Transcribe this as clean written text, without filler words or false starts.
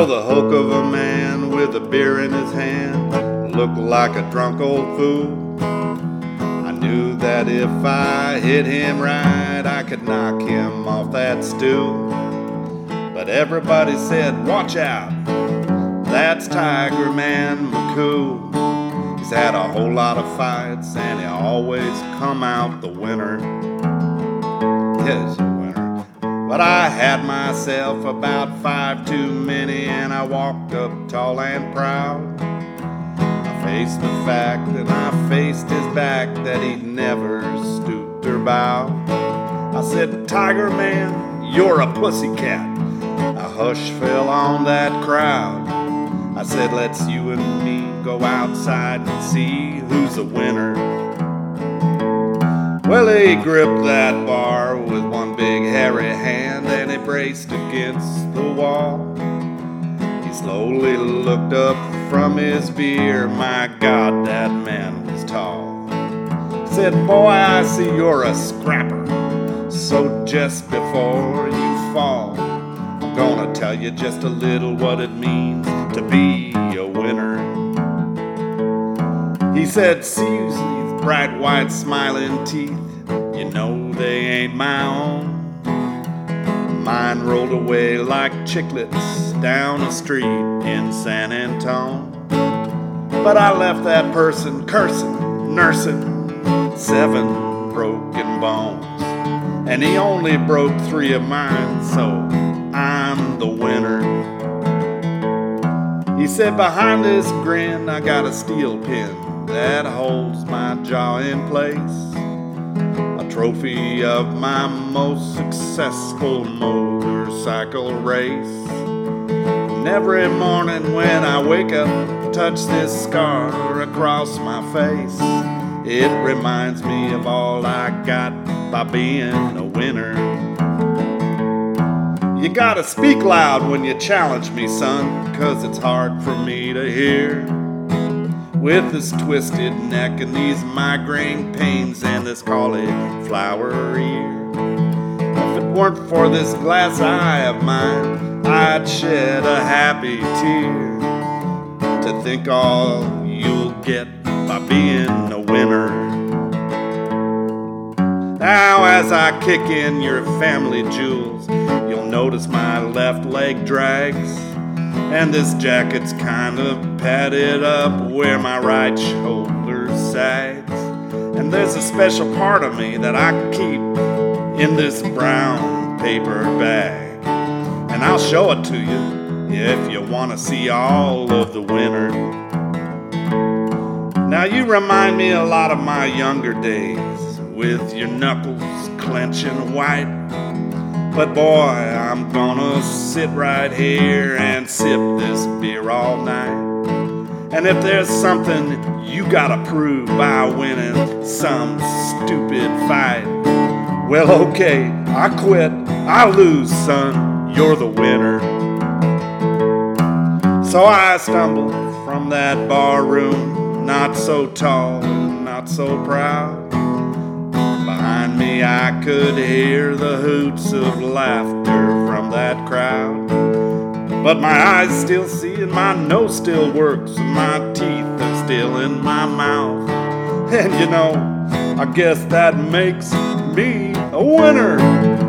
Well, the hulk of a man with a beer in his hand looked like a drunk old fool. I knew that if I hit him right, I could knock him off that stool. But everybody said, watch out, that's Tiger Man McCool. He's had a whole lot of fights and he always come out the winner. Yes, winner. But I had myself about 5 too many and I walked up tall and proud. I faced the fact and I faced his back that he'd never stooped or bowed. I said, Tiger Man, you're a pussycat. A hush fell on that crowd. I said, let's you and me go outside and see who's the winner. Well, he gripped that bar with one big hairy hand and he braced against the wall. He slowly looked up from his beer. My God, that man was tall. He said, boy, I see you're a scrapper. So just before you fall, I'm gonna tell you just a little what it means to be a winner. He said, see these bright white smiling teeth, you know they ain't my own. Mine rolled away like chiclets down the street in San Antone. But I left that person cursing, nursing 7 broken bones. And he only broke 3 of mine, so I'm the winner. He said, behind this grin, I got a steel pin that holds my jaw in place. A trophy of my most successful motorcycle race. And every morning when I wake up, touch this scar across my face. It reminds me of all I got by being a winner. You gotta speak loud when you challenge me, son, 'cause it's hard for me to hear. With this twisted neck and these migraine pains and this cauliflower ear. If it weren't for this glass eye of mine, I'd shed a happy tear. To think all you'll get by being a winner. Now as I kick in your family jewels, you'll notice my left leg drags, and this jacket's kind of padded up where my right shoulder sags. And there's a special part of me that I keep in this brown paper bag, and I'll show it to you if you want to see all of the winner. Now you remind me a lot of my younger days, with your knuckles clenching white. But boy, I'm gonna sit right here and sip this beer all night. And if there's something you gotta prove by winning some stupid fight, well, okay, I quit, I lose, son, you're the winner. So I stumbled from that bar room, not so tall, not so proud. Behind me I could hear the hoots of laughter from that crowd. But my eyes still see and my nose still works and my teeth are still in my mouth. And you know, I guess that makes me a winner.